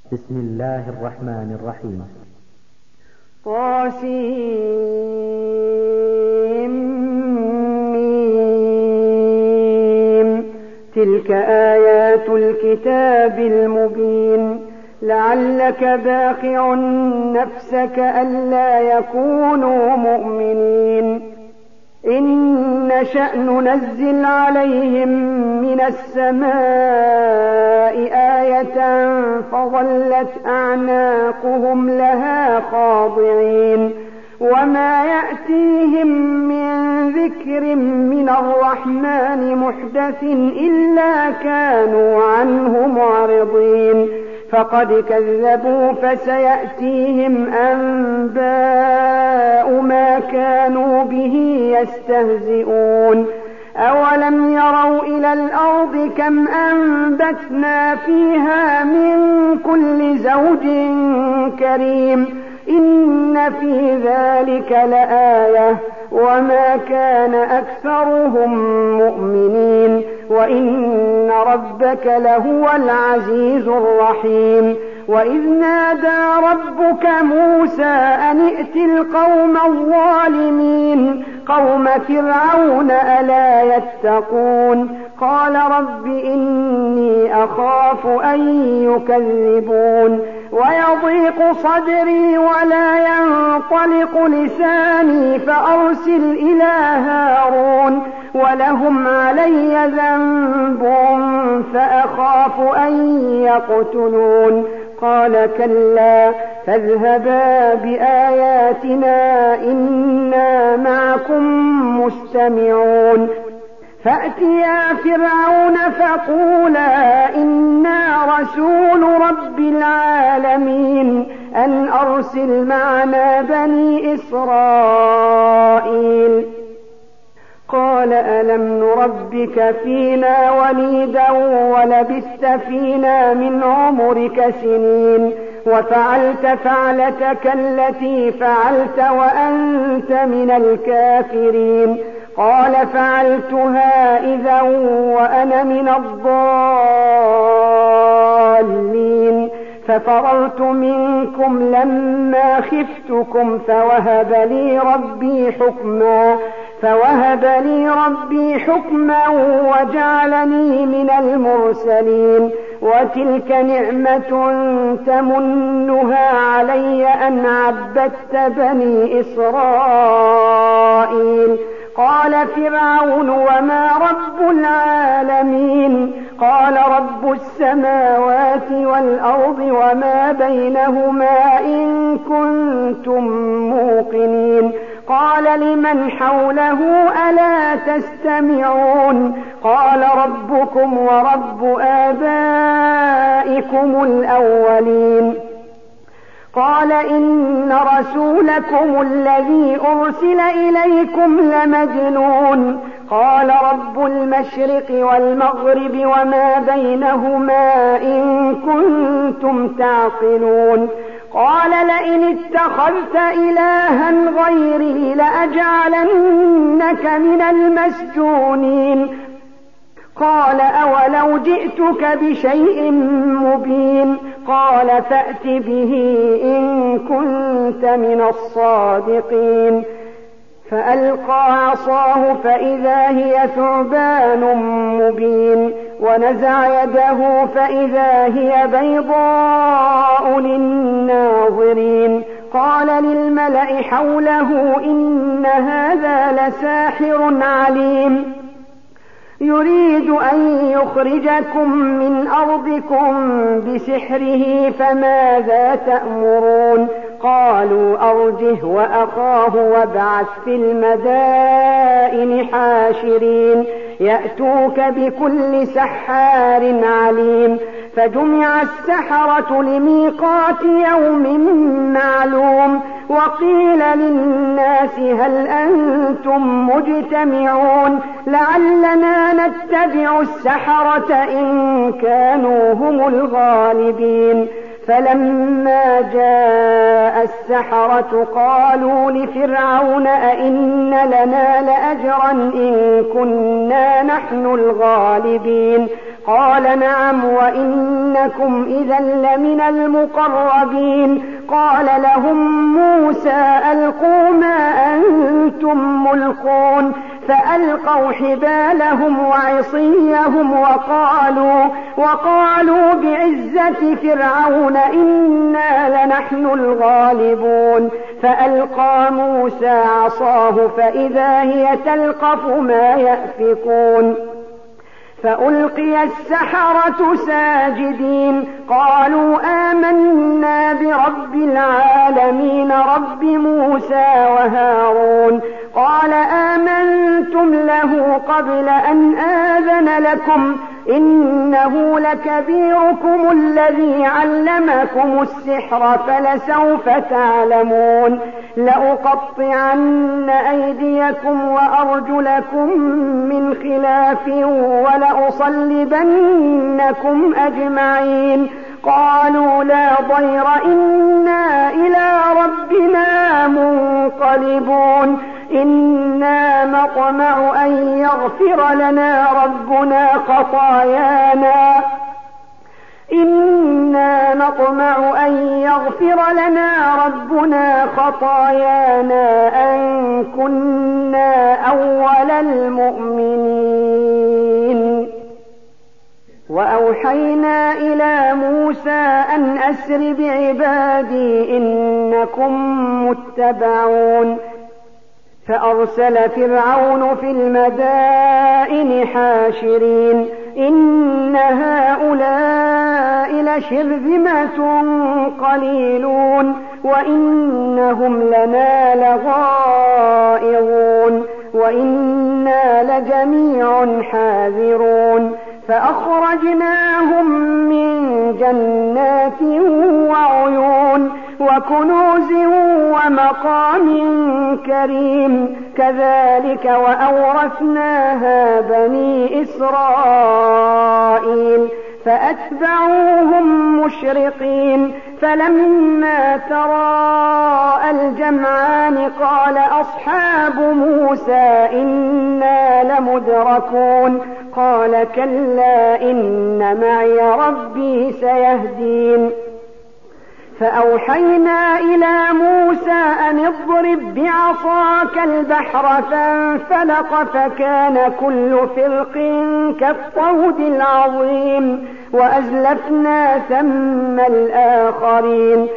بسم الله الرحمن الرحيم. طاسيم. تلك آيات الكتاب المبين. لعلك باخع نفسك ألا يكونوا مؤمنين. إن نشأ ننزل عليهم من السماء آية فظلت أعناقهم لها خاضعين. وما يأتيهم من ذكر من الرحمن محدث إلا كانوا عنه معرضين. فقد كذبوا فسيأتيهم أنباء ما كانوا به يستهزئون. أولم يروا إلى الأرض كم أنبتنا فيها من كل زوج كريم. إن في ذلك لآية وما كان أكثرهم مؤمنين وإن ربك لهو العزيز الرحيم. وإذ نادى ربك موسى أن ائت القوم الظالمين قوم فرعون ألا يتقون. قال رب إني أخاف أن يكذبون ويضيق صدري ولا ينطلق لساني فأرسل إلى هارون ولهم علي ذنب فأخاف أن يقتلون. قال كلا فاذهبا بآياتنا إنا معكم مستمعون. فأتيا فرعون فقولا إنا رسول رب العالمين أن أرسل معنا بني إسرائيل. قال ألم نربك فينا وليدا ولبثت فينا من عمرك سنين وفعلت فعلتك التي فعلت وأنت من الكافرين. قال فعلتها إذا وأنا من الضالين ففررت منكم لما خفتكم فوهب لي ربي حكما وجعلني من المرسلين. وتلك نعمة تمنها علي أن عبدت بني إسرائيل. قال فرعون وما رب العالمين؟ قال رب السماوات والأرض وما بينهما إن كنتم موقنين. قال لمن حوله ألا تستمعون؟ قال ربكم ورب آبائكم الأولين. قال إن رسولكم الذي أرسل إليكم لمجنون. قال رب المشرق والمغرب وما بينهما إن كنتم تعقلون. قال لئن اتخذت إلها غيري لأجعلنك من المسجونين. قال أولو جئتك بشيء مبين؟ قال فأت به إن كنت من الصادقين. فألقى عصاه فإذا هي ثعبان مبين ونزع يده فإذا هي بيضاء للناظرين. قال للملأ حوله إن هذا لساحر عليم يريد أن يخرجكم من أرضكم بسحره فماذا تأمرون؟ قالوا أرجه وأخاه وابعث في المدائن حاشرين يأتوك بكل سحار عليم. فجمع السحرة لميقات يوم معلوم. وقيل للناس هل أنتم مجتمعون لعلنا نتبع السحرة إن كانوا هم الغالبين. فلما جاء السحرة قالوا لفرعون أئن لنا لأجرا إن كنا نحن الغالبين. قال نعم وإنكم إذا لمن المقربين. قال لهم موسى ألقوا ما أنتم ملقون فألقوا حبالهم وعصيهم وقالوا بعزة فرعون إنا لنحن الغالبون. فألقى موسى عصاه فإذا هي تلقف ما يأفكون فألقي السحرة ساجدين قالوا آمنا برب العالمين رب موسى وهارون. قال آمنتم له قبل أن آذن لكم إنه لكبيركم الذي علمكم السحر فلسوف تعلمون لأقطعن أيديكم وأرجلكم من خلاف ولأصلبنكم أجمعين. قالوا لا ضير إنا إلى ربنا منقلبون إنا نطمع أن يغفر لنا ربنا خطايانا أن كنا أول المؤمنين. وأوحينا إلى موسى أن أسر بعبادي إنكم متبعون. فأرسل فرعون في المدائن حاشرين إن هؤلاء لشرذمة قليلون وإنهم لنا لغائظون وإنا لجميع حاذرون. فأخرجناهم من جنات وعيون وكنوز ومقام كريم كذلك وأورثناها بني إسرائيل فأتبعوهم مشرقين. فلما تراءى الجمعان قال أصحاب موسى إنا لمدركون قال كلا إن معي ربي سيهدين. فأوحينا إلى موسى أن اضرب بعصاك البحر فانفلق فكان كل فرق كالطود العظيم وأزلفنا ثم الآخرين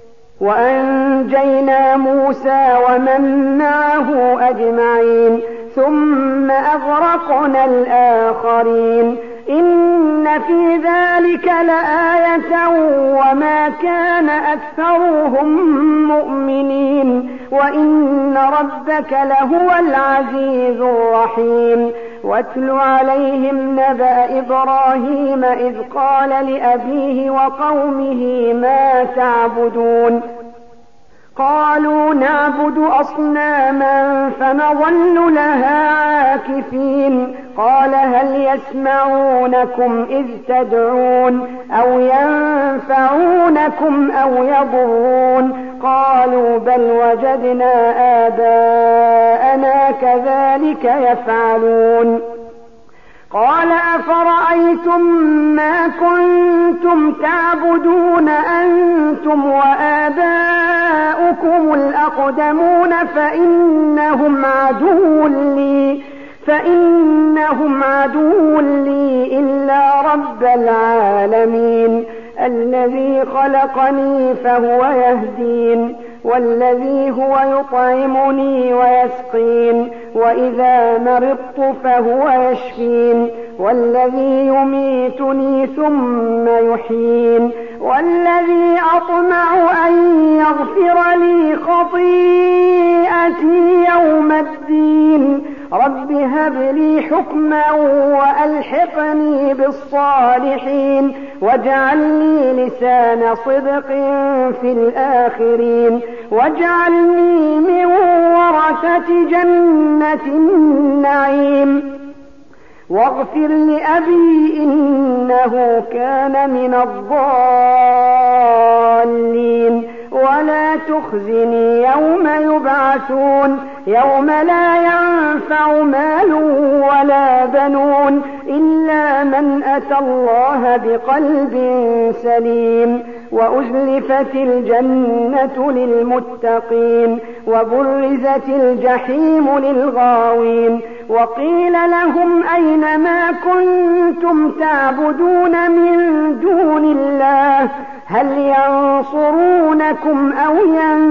وأنجينا موسى ومن معه أجمعين ثم أغرقنا الآخرين. إن في ذلك لآية وما كان أكثرهم مؤمنين وإن ربك لهو العزيز الرحيم. واتل عليهم نبأ إبراهيم إذ قال لأبيه وقومه ما تعبدون قالوا نعبد أصناما فنظل لها عاكفين. قال هل يسمعونكم إذ تدعون أو ينفعونكم أو يضرون قالوا بل وجدنا آباءنا كذلك يفعلون. قال أفرأيتم ما كنتم تعبدون أنتم وآباؤكم الأقدمون فإنهم عدو لي إلا رب العالمين الذي خلقني فهو يهدين والذي هو يطعمني ويسقين وإذا مرضت فهو يشفين والذي يميتني ثم يحيين والذي أطمع أن يغفر لي خطيئتي يوم الدين. رب هب لي حكما وألحقني بالصالحين واجعل لي لسان صدق في الآخرين واجعلني من ورثة جنة النعيم واغفر لأبي إنه كان من الضالين ولا تخزني يوم يبعثون يوم لا ينفع مال ولا بنون إلا من أتى الله بقلب سليم. وأزلفت الجنة للمتقين وبرزت الجحيم للغاوين وقيل لهم أين ما كنتم تعبدون من دون الله هل ينصرونكم أو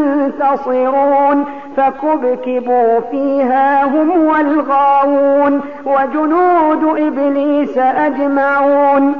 ينتصرون فكبكبوا فيها هم والغاوون وجنود إبليس أجمعون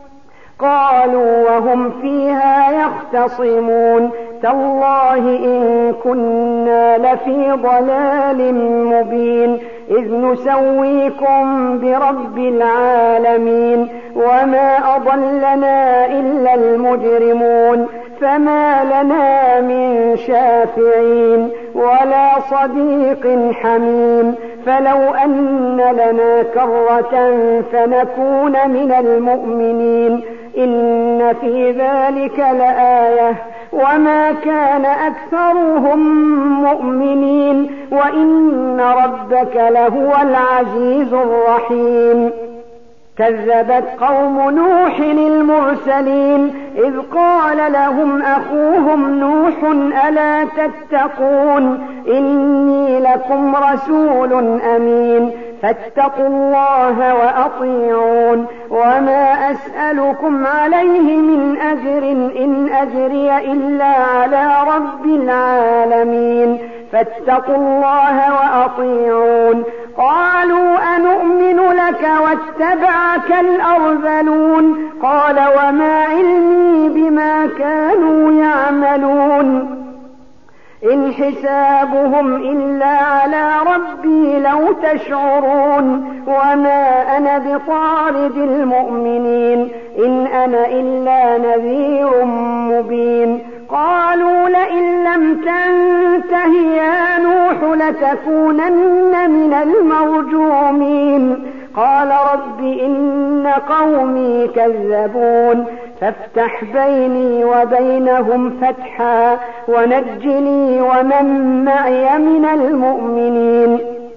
قالوا وهم فيها يختصمون تالله إن كنا لفي ضلال مبين إذ نسويكم برب العالمين وما أضلنا إلا المجرمون فما لنا من شافعين ولا صديق حميم فلو أن لنا كرة فنكون من المؤمنين إن في ذلك لآية وما كان أكثرهم مؤمنين وإن ربك لهو العزيز الرحيم. كذبت قوم نوح المرسلين إذ قال لهم أخوهم نوح ألا تتقون إني لكم رسول أمين فاتقوا الله وأطيعون وما أسألكم عليه من أجر إن أجري إلا على رب العالمين فاتقوا الله وأطيعون. قالوا أنؤمن لك واتبعك الأرذلون قال وما علمي بما كانوا يعملون إن حسابهم إلا على ربي لو تشعرون وما أنا بطارد المؤمنين إن أنا إلا نذير مبين. قالوا لئن لم تنته يا نوح لتكونن من المرجومين قال رب إن قومي كذبون فافتح بيني وبينهم فتحا ونجني ومن معي من المؤمنين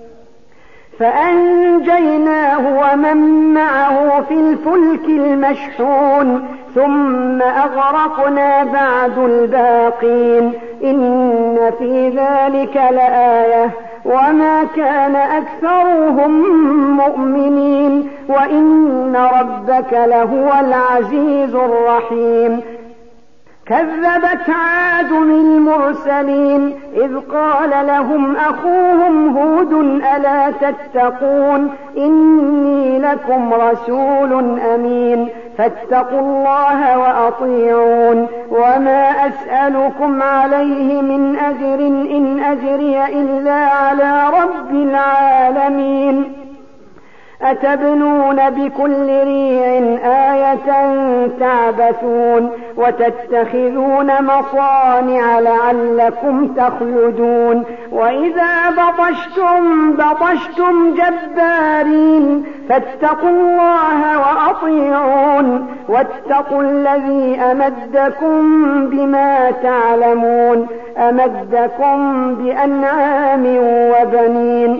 فأنجيناه ومن معه في الفلك المشحون ثم أغرقنا بعد الباقين إن في ذلك لآية وما كان أكثرهم مؤمنين وإن ربك لهو العزيز الرحيم. كذبت عاد المرسلين إذ قال لهم أخوهم هود ألا تتقون إني لكم رسول أمين فاتقوا الله وأطيعون وما أسألكم عليه من أجر إن أجري إلا على رب العالمين. أتبنون بكل ريع آية تعبثون وتتخذون مصانع لعلكم تخلدون وإذا بطشتم جبارين فاتقوا الله وأطيعون واتقوا الذي أمدكم بما تعلمون أمدكم بأنعام وبنين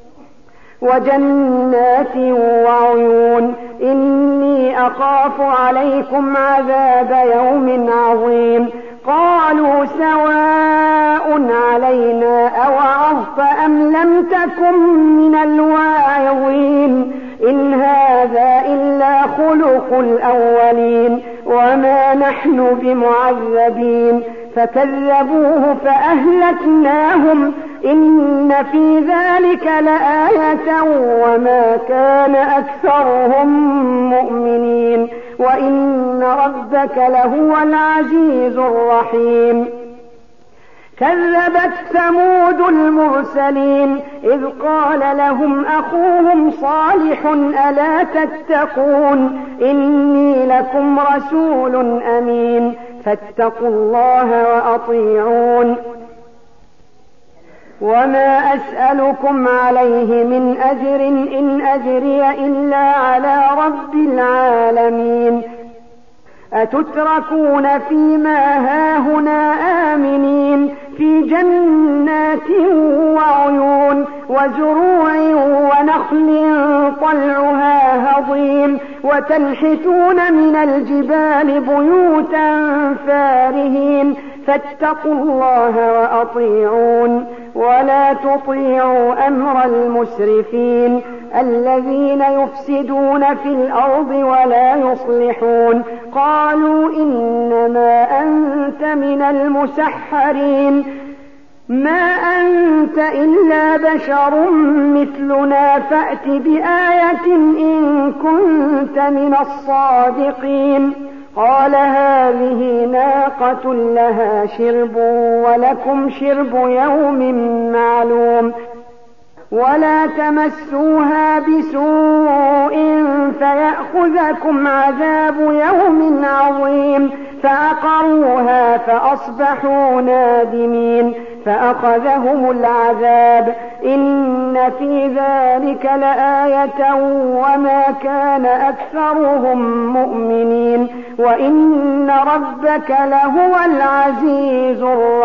وجنات وعيون إني أخاف عليكم عذاب يوم عظيم. قالوا سواء علينا أوعظت أم لم تكن من الواعظين إن هذا إلا خلق الأولين وما نحن بمعذبين فكذبوه فأهلكناهم إن في ذلك لآية وما كان أكثرهم مؤمنين وإن ربك لهو العزيز الرحيم. كذبت ثمود المرسلين إذ قال لهم أخوهم صالح ألا تتقون إني لكم رسول أمين فاتقوا الله وأطيعون وما أسألكم عليه من أجر إن أجري إلا على رب العالمين. أتتركون فيما هاهنا آمنين في جنات وعيون وزروع ونخل طلعها هضيم وتنحتون من الجبال بيوتا فارهين فاتقوا الله وأطيعون ولا تطيعوا أمر المسرفين الذين يفسدون في الأرض ولا يصلحون قالوا إنما أنت من المسحرين ما أنت إلا بشر مثلنا فأت بآية إن كنت من الصادقين قال هذه ناقة لها شرب ولكم شرب يوم معلوم ولا تمسوها بسوء فيأخذكم عذاب يوم عظيم فعقروها فأصبحوا نادمين فأخذهم العذاب إن في ذلك لآية وما كان أكثرهم مؤمنين وإن ربك لهو العزيز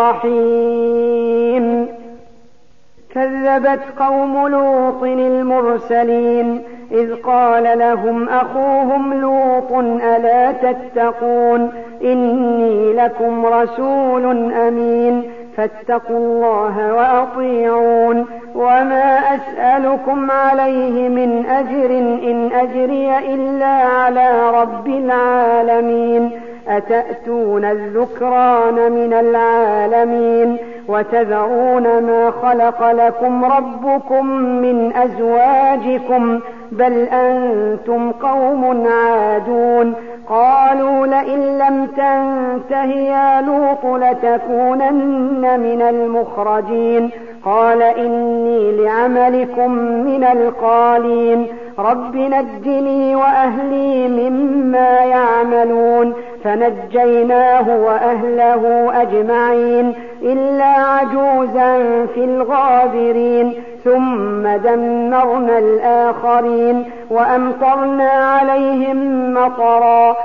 الرحيم كذبت قوم لوط المرسلين إذ قال لهم أخوهم لوط ألا تتقون إني لكم رسول أمين فاتقوا الله وأطيعون وما أسألكم عليه من أجر إن أجري إلا على رب العالمين أتأتون الذكران من العالمين وتذرون ما خلق لكم ربكم من أزواجكم بل أنتم قوم عادون قالوا لئن لم تنته يا لوط لتكونن من المخرجين قال إني لعملكم من القالين رب نجني وأهلي مما يعملون فنجيناه وأهله أجمعين إلا عجوزا في الغابرين ثم دمرنا الآخرين وأمطرنا عليهم مطرا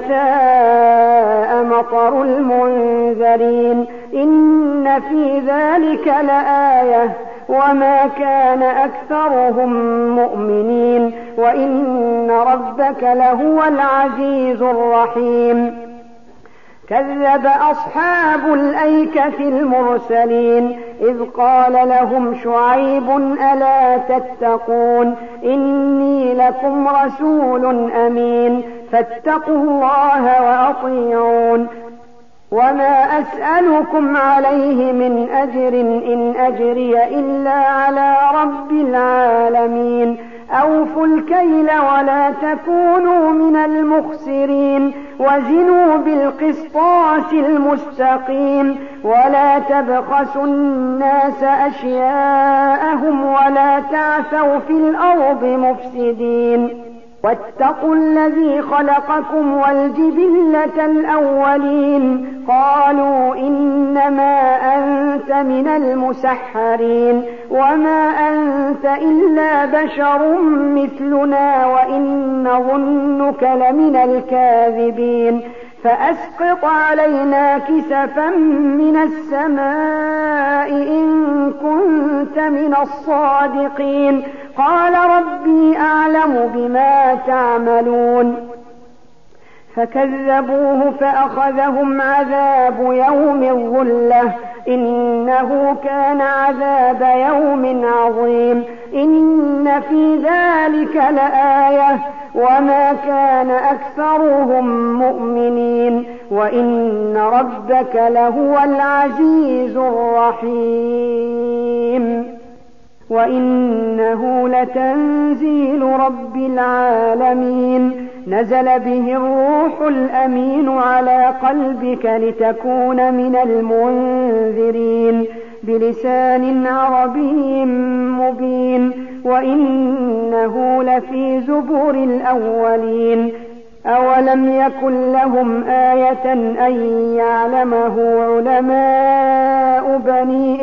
فساء مطر المنذرين إن في ذلك لآية وما كان أكثرهم مؤمنين وإن ربك لهو العزيز الرحيم كذب أصحاب الأيكة المرسلين إذ قال لهم شعيب ألا تتقون إني لكم رسول أمين فاتقوا الله وأطيعون وما أسألكم عليه من أجر إن أجري إلا على رب العالمين أوفوا الكيل ولا تكونوا من المخسرين وزنوا بالقسطاس المستقيم ولا تبخسوا الناس أشياءهم ولا تعثوا في الأرض مفسدين واتقوا الذي خلقكم والجبلة الأولين قالوا إنما أنت من المسحرين وما أنت إلا بشر مثلنا وإن نظنك لمن الكاذبين فأسقط علينا كسفا من السماء إن كنت من الصادقين قال ربي أعلم بما تعملون فكذبوه فأخذهم عذاب يوم الظلة إنه كان عذاب يوم عظيم إن في ذلك لآية وما كان أكثرهم مؤمنين وإن ربك لهو العزيز الرحيم وإنه لتنزيل رب العالمين نزل به الروح الأمين على قلبك لتكون من المنذرين بلسان عربي مبين وإنه لفي زبر الأولين أولم يكن لهم آية أن يعلمه علماء بني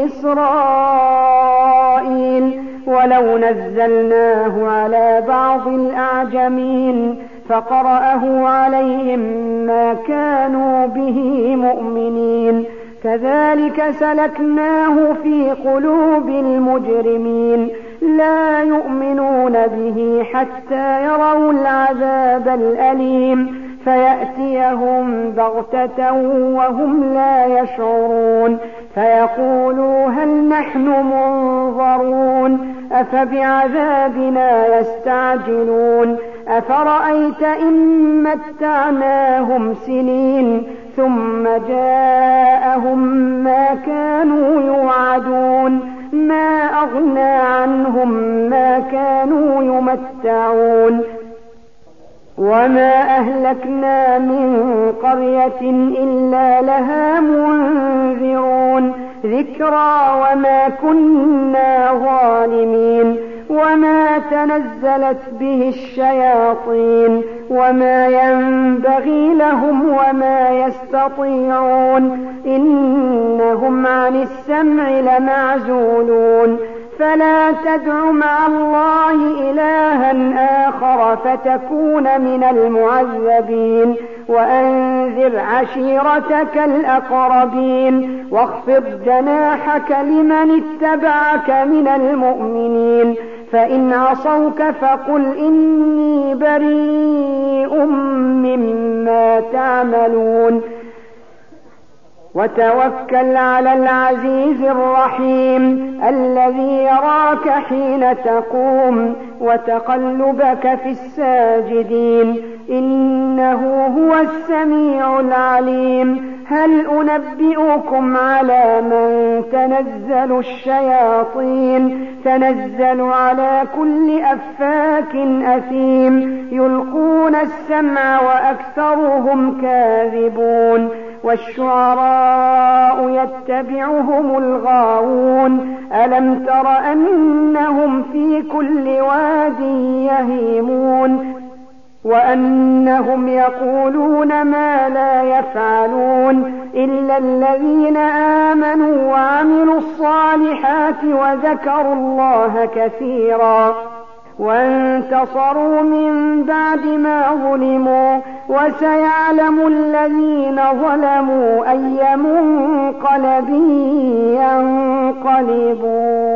إسرائيل ولو نزلناه على بعض الأعجمين فقرأه عليهم ما كانوا به مؤمنين كذلك سلكناه في قلوب المجرمين لا يؤمنون به حتى يروا العذاب الأليم فيأتيهم بغتة وهم لا يشعرون فيقولوا هل نحن منظرون أفبعذابنا يستعجلون أفرأيت إن متعناهم سنين ثم جاءهم ما كانوا يوعدون ما أغنى عنهم ما كانوا يمتعون وما أهلكنا من قرية إلا لها منذرون ذكرى وما كنا ظالمين وما تنزلت به الشياطين وما ينبغي لهم وما يستطيعون إنهم عن السمع لمعزولون فلا تدع مع الله إلها آخر فتكون من المعذبين وأنذر عشيرتك الأقربين واخفض جناحك لمن اتبعك من المؤمنين فإن عصوك فقل إني بريء مما تعملون وتوكل على العزيز الرحيم الذي يراك حين تقوم وتقلبك في الساجدين إنه هو السميع العليم هل أنبئكم على من تنزل الشياطين تنزل على كل أفاك أثيم يلقون السمع وأكثرهم كاذبون والشعراء يتبعهم الغاوون ألم تر أنهم في كل واد يهيمون وأنهم يقولون ما لا يفعلون إلا الذين آمنوا وعملوا الصالحات وذكروا الله كثيرا وانتصروا من بعد ما ظلموا وسيعلم الذين ظلموا أي منقلب ينقلبون